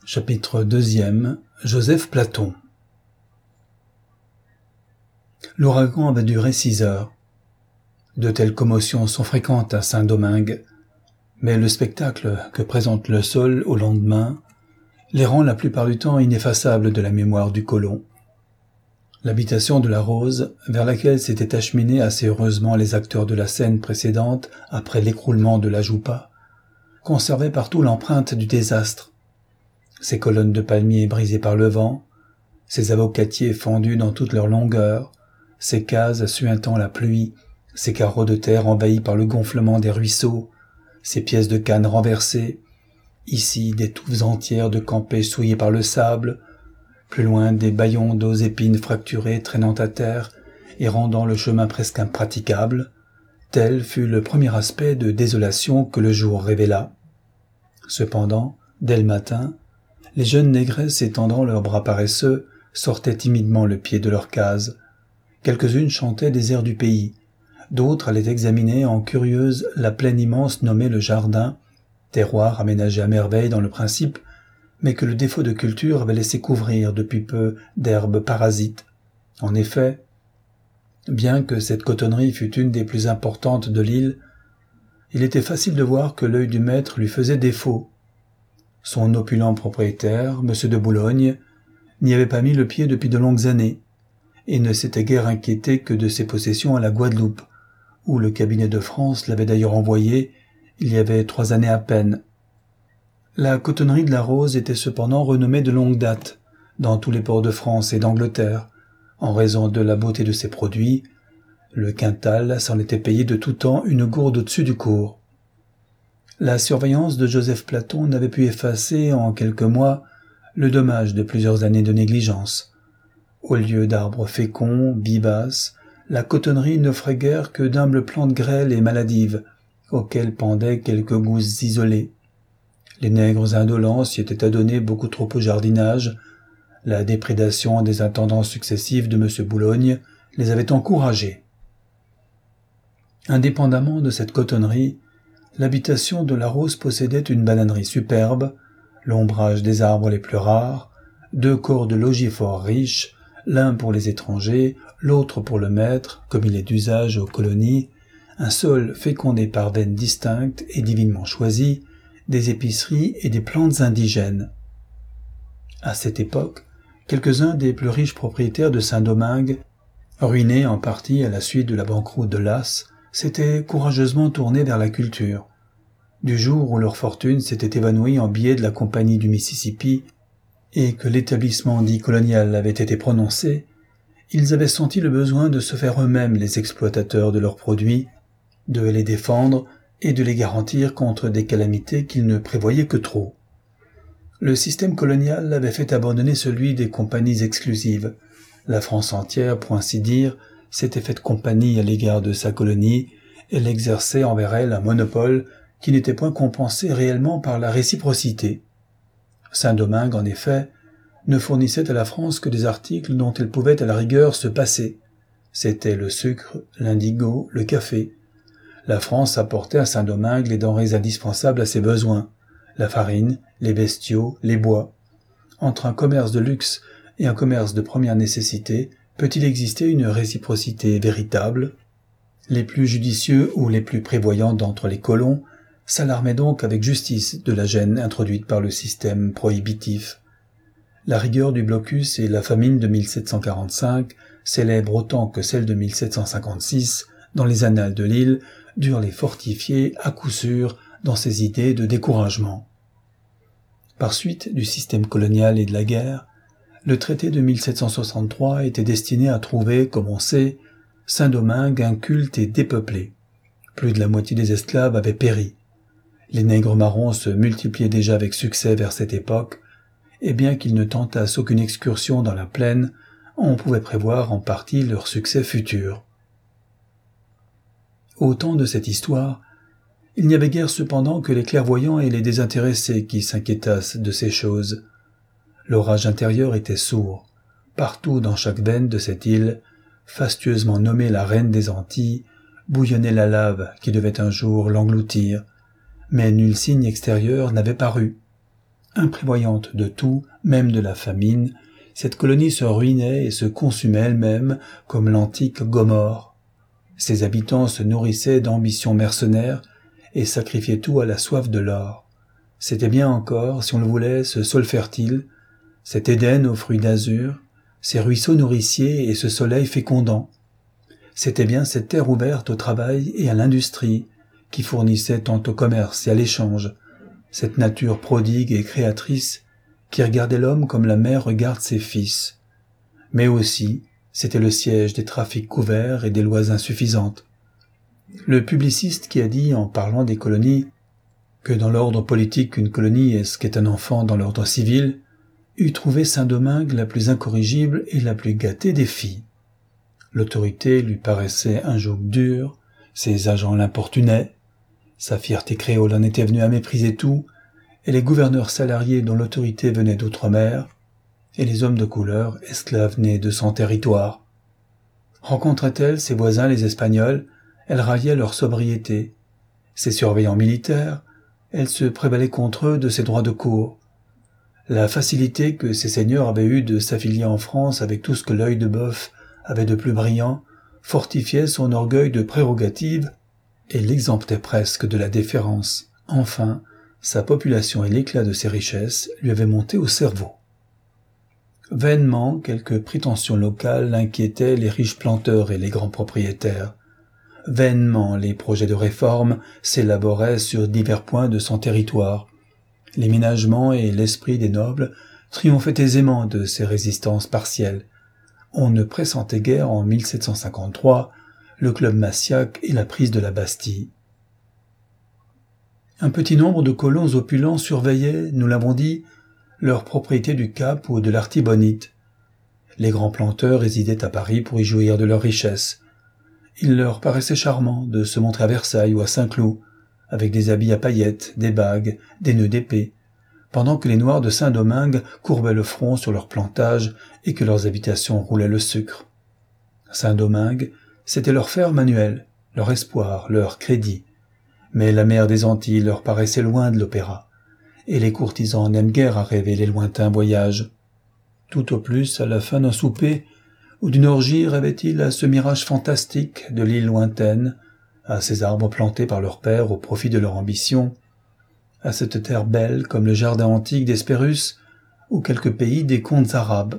Chapitre 2. Joseph Platon. L'ouragan avait duré 6 heures. De telles commotions sont fréquentes à Saint-Domingue, mais le spectacle que présente le sol au lendemain les rend la plupart du temps ineffaçables de la mémoire du colon. L'habitation de la Rose, vers laquelle s'étaient acheminés assez heureusement les acteurs de la scène précédente après l'écroulement de la Jupa, conservait partout l'empreinte du désastre. Ses colonnes de palmiers brisées par le vent, ses avocatiers fendus dans toute leur longueur, ses cases suintant la pluie, ses carreaux de terre envahis par le gonflement des ruisseaux, ses pièces de canne renversées, ici des touffes entières de campés souillées par le sable, plus loin des bâillons d'aux épines fracturés traînant à terre et rendant le chemin presque impraticable, tel fut le premier aspect de désolation que le jour révéla. Cependant, dès le matin, les jeunes négresses étendant leurs bras paresseux sortaient timidement le pied de leur case. Quelques-unes chantaient des airs du pays, d'autres allaient examiner en curieuses la plaine immense nommée le jardin, terroir aménagé à merveille dans le principe, mais que le défaut de culture avait laissé couvrir depuis peu d'herbes parasites. En effet, bien que cette cotonnerie fût une des plus importantes de l'île, il était facile de voir que l'œil du maître lui faisait défaut. Son opulent propriétaire, M. de Boulogne, n'y avait pas mis le pied depuis de longues années, et ne s'était guère inquiété que de ses possessions à la Guadeloupe, où le cabinet de France l'avait d'ailleurs envoyé il y avait 3 années à peine. La cotonnerie de la Rose était cependant renommée de longue date dans tous les ports de France et d'Angleterre, en raison de la beauté de ses produits. Le quintal s'en était payé de tout temps une gourde au-dessus du cours. La surveillance de Joseph Platon n'avait pu effacer en quelques mois le dommage de plusieurs années de négligence. Au lieu d'arbres féconds, vivaces, la cotonnerie n'offrait guère que d'humbles plantes grêles et maladives, auxquelles pendaient quelques gousses isolées. Les nègres indolents s'y étaient adonnés beaucoup trop au jardinage. La déprédation des intendances successives de M. Boulogne les avait encouragés. Indépendamment de cette cotonnerie, l'habitation de la Rose possédait une bananerie superbe, l'ombrage des arbres les plus rares, 2 corps de logis fort riches, l'un pour les étrangers, l'autre pour le maître, comme il est d'usage aux colonies, un sol fécondé par veines distinctes et divinement choisies, des épiceries et des plantes indigènes. À cette époque, quelques-uns des plus riches propriétaires de Saint-Domingue, ruinés en partie à la suite de la banqueroute de Lasse, s'étaient courageusement tournés vers la culture. Du jour où leur fortune s'était évanouie en billets de la Compagnie du Mississippi et que l'établissement dit colonial avait été prononcé, ils avaient senti le besoin de se faire eux-mêmes les exploitateurs de leurs produits, de les défendre et de les garantir contre des calamités qu'ils ne prévoyaient que trop. Le système colonial avait fait abandonner celui des compagnies exclusives. La France entière, pour ainsi dire, s'était faite compagnie à l'égard de sa colonie, elle exerçait envers elle un monopole qui n'était point compensé réellement par la réciprocité. Saint-Domingue, en effet, ne fournissait à la France que des articles dont elle pouvait à la rigueur se passer. C'étaient le sucre, l'indigo, le café. La France apportait à Saint-Domingue les denrées indispensables à ses besoins, la farine, les bestiaux, les bois. Entre un commerce de luxe et un commerce de première nécessité, peut-il exister une réciprocité véritable? Les plus judicieux ou les plus prévoyants d'entre les colons s'alarmaient donc avec justice de la gêne introduite par le système prohibitif. La rigueur du blocus et la famine de 1745, célèbres autant que celle de 1756 dans les annales de l'île, durent les fortifier à coup sûr dans ces idées de découragement. Par suite du système colonial et de la guerre, le traité de 1763 était destiné à trouver, comme on sait, Saint-Domingue inculte et dépeuplé. Plus de la moitié des esclaves avaient péri. Les nègres marrons se multipliaient déjà avec succès vers cette époque, et bien qu'ils ne tentassent aucune excursion dans la plaine, on pouvait prévoir en partie leur succès futur. Au temps de cette histoire, il n'y avait guère cependant que les clairvoyants et les désintéressés qui s'inquiétassent de ces choses. L'orage intérieur était sourd. Partout dans chaque veine de cette île, fastueusement nommée la reine des Antilles, bouillonnait la lave qui devait un jour l'engloutir, mais nul signe extérieur n'avait paru. Imprévoyante de tout, même de la famine, cette colonie se ruinait et se consumait elle-même comme l'antique Gomorrhe. Ses habitants se nourrissaient d'ambitions mercenaires et sacrifiaient tout à la soif de l'or. C'était bien encore, si on le voulait, ce sol fertile, cet Éden aux fruits d'azur, ces ruisseaux nourriciers et ce soleil fécondant. C'était bien cette terre ouverte au travail et à l'industrie, qui fournissait tant au commerce et à l'échange, cette nature prodigue et créatrice qui regardait l'homme comme la mère regarde ses fils. Mais aussi, c'était le siège des trafics couverts et des lois insuffisantes. Le publiciste qui a dit, en parlant des colonies, que dans l'ordre politique une colonie est ce qu'est un enfant dans l'ordre civil, eût trouvé Saint-Domingue la plus incorrigible et la plus gâtée des filles. L'autorité lui paraissait un joug dur, ses agents l'importunaient, sa fierté créole en était venue à mépriser tout, et les gouverneurs salariés dont l'autorité venait d'outre-mer, et les hommes de couleur, esclaves nés de son territoire. Rencontrait-elle ses voisins les Espagnols, elle raillait leur sobriété. Ses surveillants militaires, elle se prévalait contre eux de ses droits de cour. La facilité que ces seigneurs avaient eue de s'affilier en France avec tout ce que l'œil de bœuf avait de plus brillant fortifiait son orgueil de prérogative et l'exemptait presque de la déférence. Enfin, sa population et l'éclat de ses richesses lui avaient monté au cerveau. Vainement, quelques prétentions locales inquiétaient les riches planteurs et les grands propriétaires. Vainement, les projets de réforme s'élaboraient sur divers points de son territoire. Les ménagements et l'esprit des nobles triomphaient aisément de ces résistances partielles. On ne pressentait guère en 1753 le club Massiac et la prise de la Bastille. Un petit nombre de colons opulents surveillaient, nous l'avons dit, leurs propriétés du Cap ou de l'Artibonite. Les grands planteurs résidaient à Paris pour y jouir de leurs richesses. Il leur paraissait charmant de se montrer à Versailles ou à Saint-Cloud, avec des habits à paillettes, des bagues, des nœuds d'épée, pendant que les Noirs de Saint-Domingue courbaient le front sur leurs plantages et que leurs habitations roulaient le sucre. Saint-Domingue, c'était leur ferme annuelle, leur espoir, leur crédit. Mais la mer des Antilles leur paraissait loin de l'opéra, et les courtisans n'aiment guère à rêver les lointains voyages. Tout au plus, à la fin d'un souper ou d'une orgie, rêvaient-ils à ce mirage fantastique de l'île lointaine, à ces arbres plantés par leur père au profit de leur ambition, à cette terre belle comme le jardin antique d'Hespérus ou quelque pays des contes arabes.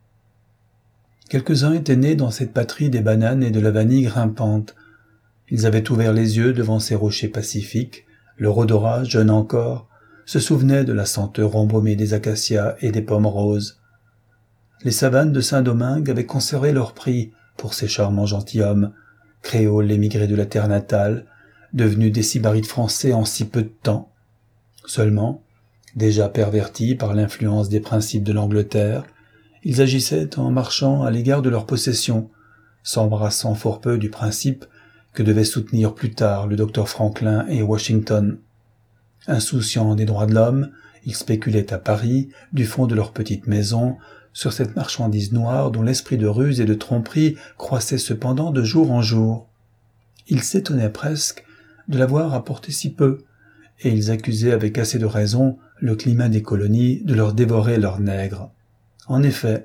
Quelques-uns étaient nés dans cette patrie des bananes et de la vanille grimpante. Ils avaient ouvert les yeux devant ces rochers pacifiques. Leur odorat, jeune encore, se souvenait de la senteur embaumée des acacias et des pommes roses. Les savanes de Saint-Domingue avaient conservé leur prix pour ces charmants gentilshommes, créoles émigrés de la terre natale, devenus des sybarites français en si peu de temps. Seulement, déjà pervertis par l'influence des principes de l'Angleterre, ils agissaient en marchant à l'égard de leurs possessions, s'embrassant fort peu du principe que devaient soutenir plus tard le docteur Franklin et Washington. Insouciants des droits de l'homme, ils spéculaient à Paris, du fond de leur petite maison, sur cette marchandise noire dont l'esprit de ruse et de tromperie croissait cependant de jour en jour. Ils s'étonnaient presque de l'avoir apporté si peu, et ils accusaient avec assez de raison le climat des colonies de leur dévorer leurs nègres. En effet,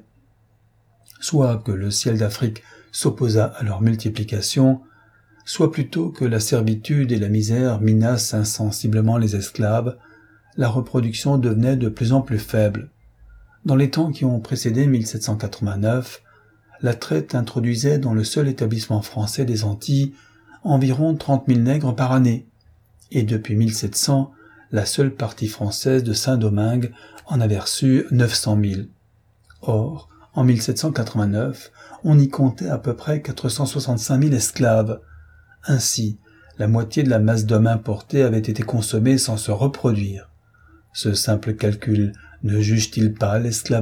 soit que le ciel d'Afrique s'opposât à leur multiplication, soit plutôt que la servitude et la misère minassent insensiblement les esclaves, la reproduction devenait de plus en plus faible. Dans les temps qui ont précédé 1789, la traite introduisait dans le seul établissement français des Antilles environ 30 000 nègres par année, et depuis 1700, la seule partie française de Saint-Domingue en avait reçu 900 000. Or, en 1789, on y comptait à peu près 465 000 esclaves. Ainsi, la moitié de la masse d'hommes importés avait été consommée sans se reproduire. Ce simple calcul ne juge-t-il pas l'esclavage ?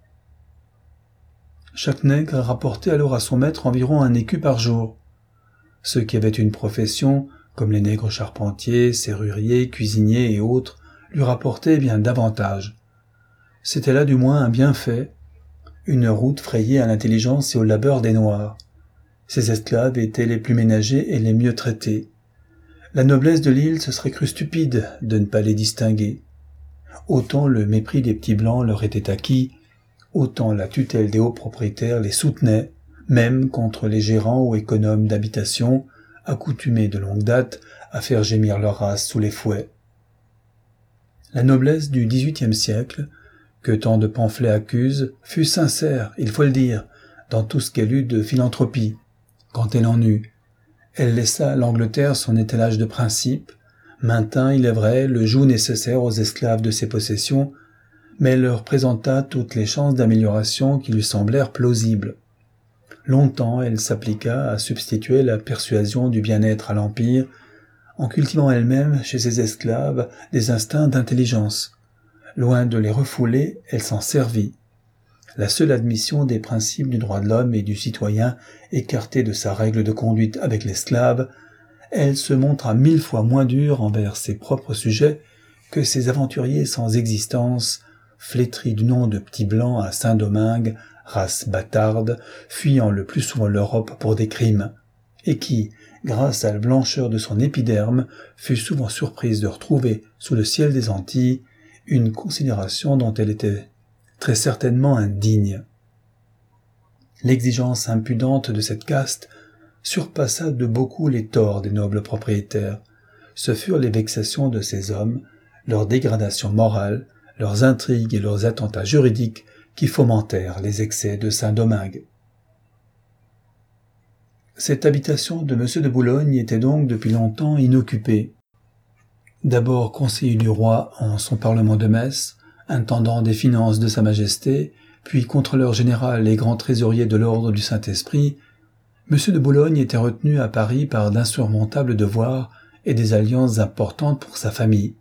Chaque nègre rapportait alors à son maître environ 1 écu par jour. Ceux qui avaient une profession, comme les nègres charpentiers, serruriers, cuisiniers et autres, lui rapportaient bien davantage. C'était là du moins un bienfait, une route frayée à l'intelligence et au labeur des Noirs. Ces esclaves étaient les plus ménagés et les mieux traités. La noblesse de l'île se serait crue stupide de ne pas les distinguer. autant le mépris des petits blancs leur était acquis, autant la tutelle des hauts propriétaires les soutenait, même contre les gérants ou économes d'habitation, accoutumés de longue date à faire gémir leur race sous les fouets. La noblesse du XVIIIe siècle, que tant de pamphlets accusent, fut sincère, il faut le dire, dans tout ce qu'elle eut de philanthropie. Quand elle en eut, elle laissa à l'Angleterre son étalage de principes, maintint, il est vrai, le joug nécessaire aux esclaves de ses possessions, mais elle leur présenta toutes les chances d'amélioration qui lui semblèrent plausibles. Longtemps, elle s'appliqua à substituer la persuasion du bien-être à l'Empire, en cultivant elle-même chez ses esclaves des instincts d'intelligence. Loin de les refouler, elle s'en servit. La seule admission des principes du droit de l'homme et du citoyen écartée de sa règle de conduite avec l'esclave, elle se montra 1000 fois moins dure envers ses propres sujets que ces aventuriers sans existence, flétris du nom de petits blancs à Saint-Domingue, race bâtarde, fuyant le plus souvent l'Europe pour des crimes, et qui, grâce à la blancheur de son épiderme, fut souvent surprise de retrouver sous le ciel des Antilles une considération dont elle était très certainement indigne. L'exigence impudente de cette caste surpassa de beaucoup les torts des nobles propriétaires. Ce furent les vexations de ces hommes, leur dégradation morale, leurs intrigues et leurs attentats juridiques qui fomentèrent les excès de Saint-Domingue. Cette habitation de M. de Boulogne était donc depuis longtemps inoccupée. D'abord conseiller du roi en son parlement de Metz, intendant des finances de Sa Majesté, puis contrôleur général et grand trésorier de l'ordre du Saint-Esprit, M. de Boulogne était retenu à Paris par d'insurmontables devoirs et des alliances importantes pour sa famille.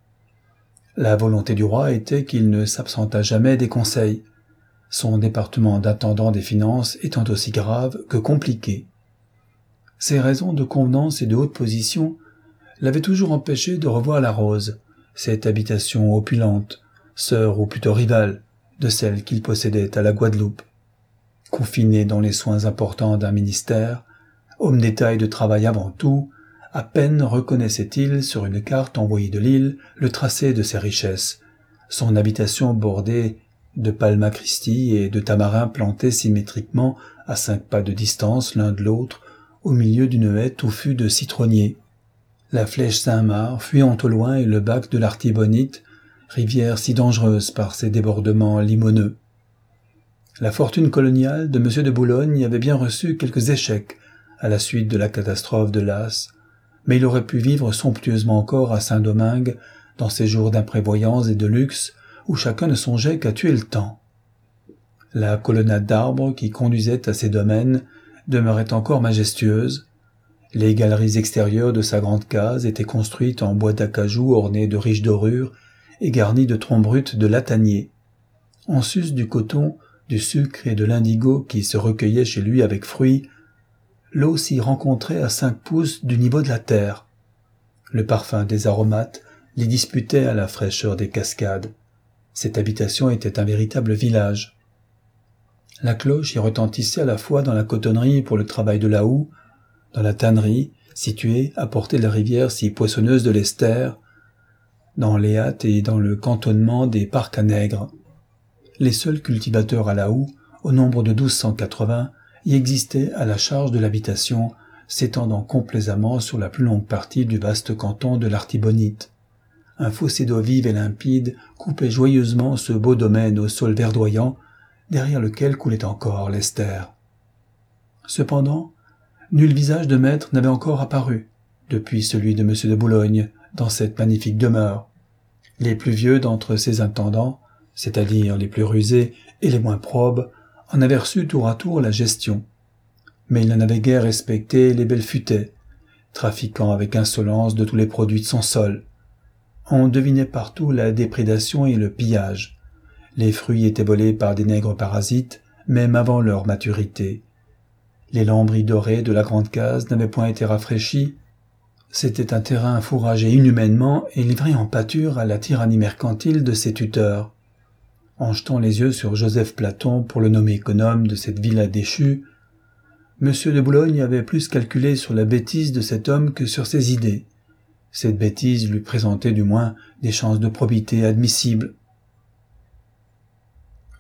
La volonté du roi était qu'il ne s'absentât jamais des conseils, son département d'intendant des finances étant aussi grave que compliqué. Ces raisons de convenance et de haute position l'avaient toujours empêché de revoir la Rose, cette habitation opulente, sœur ou plutôt rivale de celle qu'il possédait à la Guadeloupe. Confiné dans les soins importants d'un ministère, homme d'État et de travail avant tout, à peine reconnaissait-il sur une carte envoyée de l'île le tracé de ses richesses, son habitation bordée de palmes à Christie et de tamarins plantés symétriquement à 5 pas de distance l'un de l'autre au milieu d'une haie touffue de citronniers. La flèche Saint-Marc fuyant au loin et le bac de l'Artibonite, rivière si dangereuse par ses débordements limoneux. La fortune coloniale de M. de Boulogne avait bien reçu quelques échecs à la suite de la catastrophe de Las, mais il aurait pu vivre somptueusement encore à Saint-Domingue dans ces jours d'imprévoyance et de luxe où chacun ne songeait qu'à tuer le temps. La colonnade d'arbres qui conduisait à ses domaines demeurait encore majestueuse. Les galeries extérieures de sa grande case étaient construites en bois d'acajou orné de riches dorures et garnies de troncs bruts de latanier. En sus du coton, du sucre et de l'indigo qui se recueillaient chez lui avec fruit, l'eau s'y rencontrait à 5 pouces du niveau de la terre. Le parfum des aromates les disputait à la fraîcheur des cascades. Cette habitation était un véritable village. La cloche y retentissait à la fois dans la cotonnerie pour le travail de la houe, dans la tannerie, située à portée de la rivière si poissonneuse de l'Esther, dans les hâtes et dans le cantonnement des parcs à nègres. Les seuls cultivateurs à la houe, au nombre de 1280, y existaient à la charge de l'habitation, s'étendant complaisamment sur la plus longue partie du vaste canton de l'Artibonite. Un fossé d'eau vive et limpide coupait joyeusement ce beau domaine au sol verdoyant, derrière lequel coulait encore l'Esther. Cependant, nul visage de maître n'avait encore apparu, depuis celui de M. de Boulogne, dans cette magnifique demeure. Les plus vieux d'entre ses intendants, c'est-à-dire les plus rusés et les moins probes, en avaient reçu tour à tour la gestion. Mais il n'en avait guère respecté les belles futaies, trafiquant avec insolence de tous les produits de son sol. On devinait partout la déprédation et le pillage. Les fruits étaient volés par des nègres parasites, même avant leur maturité. Les lambris dorés de la grande case n'avaient point été rafraîchis. C'était un terrain fourragé inhumainement et livré en pâture à la tyrannie mercantile de ses tuteurs. En jetant les yeux sur Joseph Platon pour le nommer économe de cette villa déchue, M. de Boulogne avait plus calculé sur la bêtise de cet homme que sur ses idées. Cette bêtise lui présentait du moins des chances de probité admissibles.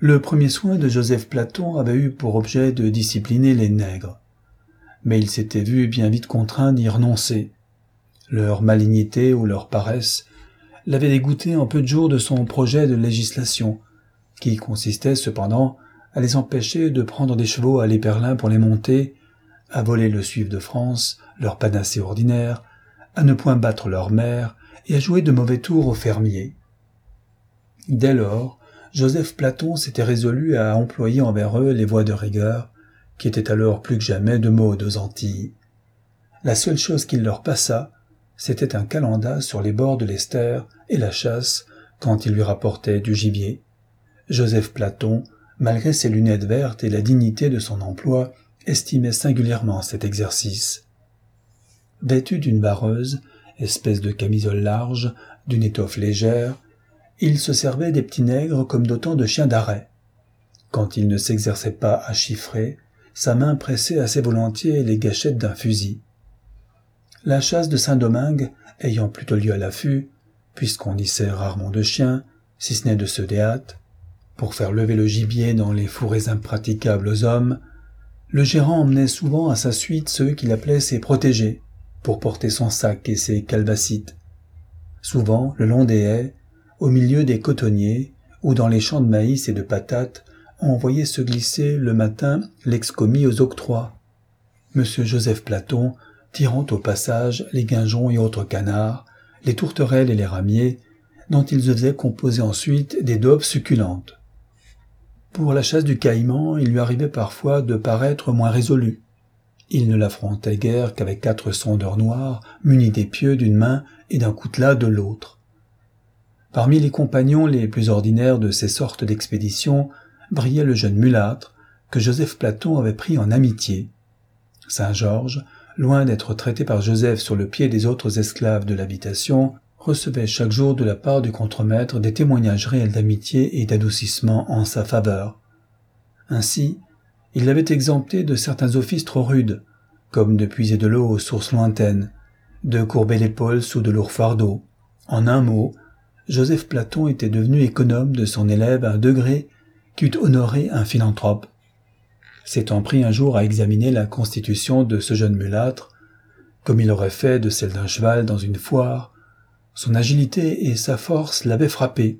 Le premier soin de Joseph Platon avait eu pour objet de discipliner les nègres. Mais il s'était vu bien vite contraint d'y renoncer. Leur malignité ou leur paresse l'avait dégoûté en peu de jours de son projet de législation, qui consistait cependant à les empêcher de prendre des chevaux à l'éperlin pour les monter, à voler le suif de France, leur panacée ordinaire, à ne point battre leur mère et à jouer de mauvais tours aux fermiers. Dès lors, Joseph Platon s'était résolu à employer envers eux les voies de rigueur, qui étaient alors plus que jamais de mode aux Antilles. La seule chose qu'il leur passa, c'était un calenda sur les bords de l'Esther et la chasse quand il lui rapportait du gibier. Joseph Platon, malgré ses lunettes vertes et la dignité de son emploi, estimait singulièrement cet exercice. Vêtu d'une vareuse, espèce de camisole large, d'une étoffe légère, il se servait des petits nègres comme d'autant de chiens d'arrêt. Quand il ne s'exerçait pas à chiffrer, sa main pressait assez volontiers les gâchettes d'un fusil. La chasse de Saint-Domingue, ayant plutôt lieu à l'affût, puisqu'on y sert rarement de chiens, si ce n'est de ceux des hâtes, pour faire lever le gibier dans les fourrés impraticables aux hommes, le gérant emmenait souvent à sa suite ceux qu'il appelait ses protégés, pour porter son sac et ses calbacites. Souvent, le long des haies, au milieu des cotonniers, ou dans les champs de maïs et de patates, on voyait se glisser le matin l'ex-commis aux octrois. M. Joseph Platon, tirant au passage les guinjons et autres canards, les tourterelles et les ramiers, dont ils faisaient composer ensuite des daubes succulentes. Pour la chasse du caïman, il lui arrivait parfois de paraître moins résolu. Il ne l'affrontait guère qu'avec 4 sondeurs noirs, munis d'épieux d'une main et d'un coutelas de l'autre. Parmi les compagnons les plus ordinaires de ces sortes d'expéditions brillait le jeune mulâtre que Joseph Platon avait pris en amitié. Saint-Georges, loin d'être traité par Joseph sur le pied des autres esclaves de l'habitation, recevait chaque jour de la part du contremaître des témoignages réels d'amitié et d'adoucissement en sa faveur. Ainsi, il l'avait exempté de certains offices trop rudes, comme de puiser de l'eau aux sources lointaines, de courber l'épaule sous de lourds fardeaux. En un mot, Joseph Platon était devenu économe de son élève à un degré qui eût honoré un philanthrope. S'étant pris un jour à examiner la constitution de ce jeune mulâtre, comme il aurait fait de celle d'un cheval dans une foire, son agilité et sa force l'avaient frappé.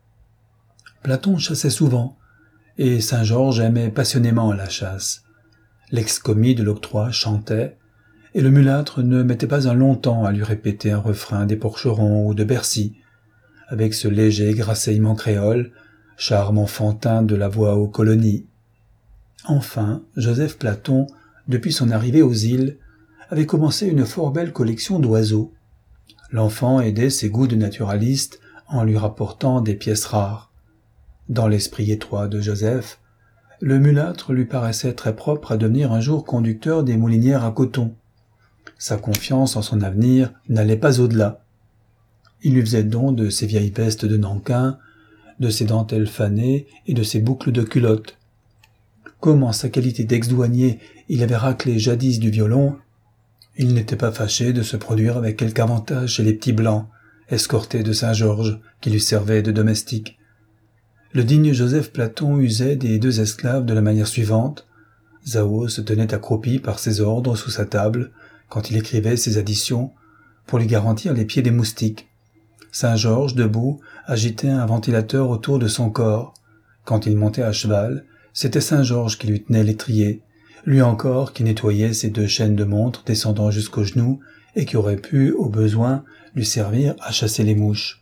Platon chassait souvent, et Saint-Georges aimait passionnément la chasse. L'ex-commis de l'octroi chantait, et le mulâtre ne mettait pas un long temps à lui répéter un refrain des Porcherons ou de Bercy, avec ce léger grasseyement créole, charme enfantin de la voix aux colonies. Enfin, Joseph Platon, depuis son arrivée aux îles, avait commencé une fort belle collection d'oiseaux. L'enfant aidait ses goûts de naturaliste en lui rapportant des pièces rares. Dans l'esprit étroit de Joseph, le mulâtre lui paraissait très propre à devenir un jour conducteur des moulinières à coton. Sa confiance en son avenir n'allait pas au-delà. Il lui faisait don de ses vieilles vestes de Nankin, de ses dentelles fanées et de ses boucles de culotte. Comme en sa qualité d'ex-douanier il avait raclé jadis du violon, il n'était pas fâché de se produire avec quelque avantage chez les petits blancs, escortés de Saint-Georges, qui lui servaient de domestique. Le digne Joseph Platon usait des 2 esclaves de la manière suivante. Zao se tenait accroupi par ses ordres sous sa table, quand il écrivait ses additions, pour lui garantir les pieds des moustiques. Saint-Georges, debout, agitait un ventilateur autour de son corps. Quand il montait à cheval, c'était Saint-Georges qui lui tenait l'étrier, lui encore qui nettoyait ses 2 chaînes de montre descendant jusqu'aux genoux et qui aurait pu, au besoin, lui servir à chasser les mouches.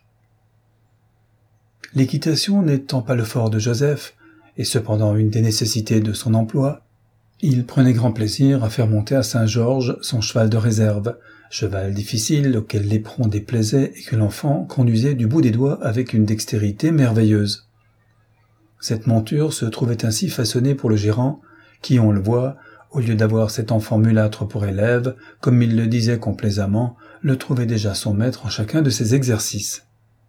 L'équitation n'étant pas le fort de Joseph, et cependant une des nécessités de son emploi, il prenait grand plaisir à faire monter à Saint-Georges son cheval de réserve, cheval difficile auquel l'éperon déplaisait et que l'enfant conduisait du bout des doigts avec une dextérité merveilleuse. Cette monture se trouvait ainsi façonnée pour le gérant, qui, on le voit, au lieu d'avoir cet enfant mulâtre pour élève, comme il le disait complaisamment, le trouvait déjà son maître en chacun de ses exercices.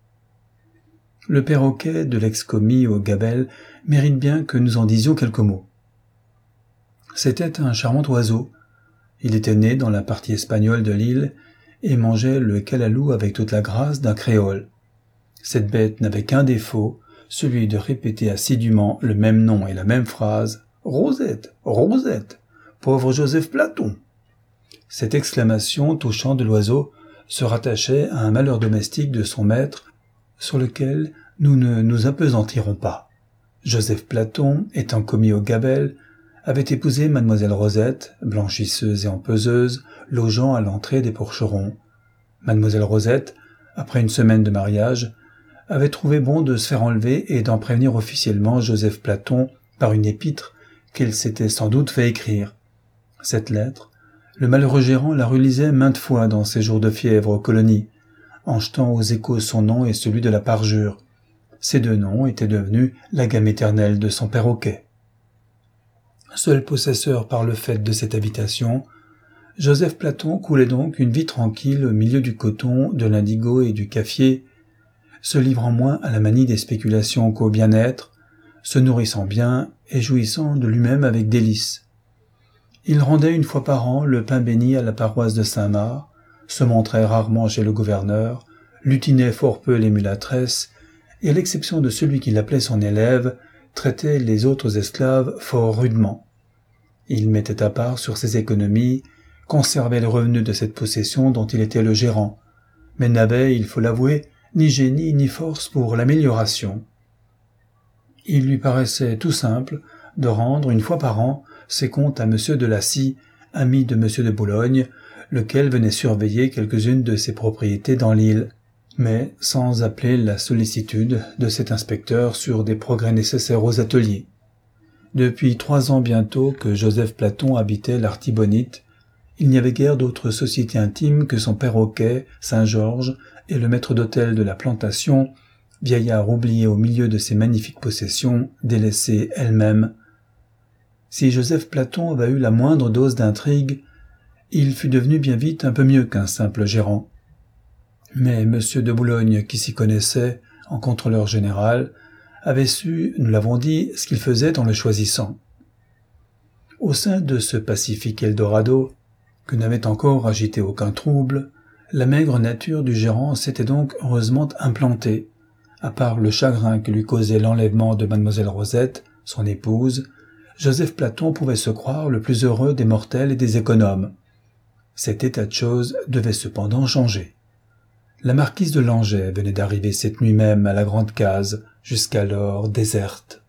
Le perroquet de l'ex-commis au gabelle mérite bien que nous en disions quelques mots. C'était un charmant oiseau. Il était né dans la partie espagnole de l'île et mangeait le calalou avec toute la grâce d'un créole. Cette bête n'avait qu'un défaut, celui de répéter assidûment le même nom et la même phrase « Rosette, Rosette, pauvre Joseph Platon !» Cette exclamation touchant de l'oiseau se rattachait à un malheur domestique de son maître sur lequel nous ne nous appesantirons pas. Joseph Platon, étant commis au Gabelle, avait épousé mademoiselle Rosette, blanchisseuse et empeseuse, logeant à l'entrée des Porcherons. Mademoiselle Rosette, après une semaine de mariage, avait trouvé bon de se faire enlever et d'en prévenir officiellement Joseph Platon par une épître qu'elle s'était sans doute fait écrire. Cette lettre, le malheureux gérant la relisait maintes fois dans ses jours de fièvre aux colonies, en jetant aux échos son nom et celui de la parjure. Ces deux noms étaient devenus la gamme éternelle de son perroquet. Seul possesseur par le fait de cette habitation, Joseph Platon coulait donc une vie tranquille au milieu du coton, de l'indigo et du kaffier, se livrant moins à la manie des spéculations qu'au bien-être, se nourrissant bien et jouissant de lui-même avec délice. Il rendait une fois par an le pain béni à la paroisse de Saint-Marc, se montrait rarement chez le gouverneur, lutinait fort peu les mulâtresses, et à l'exception de celui qu'il appelait son élève, traitait les autres esclaves fort rudement. Il mettait à part sur ses économies, conservait le revenu de cette possession dont il était le gérant, mais n'avait, il faut l'avouer, ni génie ni force pour l'amélioration. Il lui paraissait tout simple de rendre une fois par an ses comptes à M. de Lacy, ami de M. de Boulogne, lequel venait surveiller quelques-unes de ses propriétés dans l'île, mais sans appeler la sollicitude de cet inspecteur sur des progrès nécessaires aux ateliers. Depuis 3 ans bientôt que Joseph Platon habitait l'Artibonite, il n'y avait guère d'autre société intime que son perroquet, Saint-Georges, et le maître d'hôtel de la plantation, vieillard oublié au milieu de ses magnifiques possessions, délaissées elles-mêmes. Si Joseph Platon avait eu la moindre dose d'intrigue, il fut devenu bien vite un peu mieux qu'un simple gérant. Mais M. de Boulogne, qui s'y connaissait, en contrôleur général, avait su, nous l'avons dit, ce qu'il faisait en le choisissant. Au sein de ce pacifique Eldorado, que n'avait encore agité aucun trouble, la maigre nature du gérant s'était donc heureusement implantée, à part le chagrin que lui causait l'enlèvement de mademoiselle Rosette, son épouse. Joseph Platon pouvait se croire le plus heureux des mortels et des économes. Cet état de choses devait cependant changer. La marquise de Langeais venait d'arriver cette nuit même à la grande case, jusqu'alors déserte.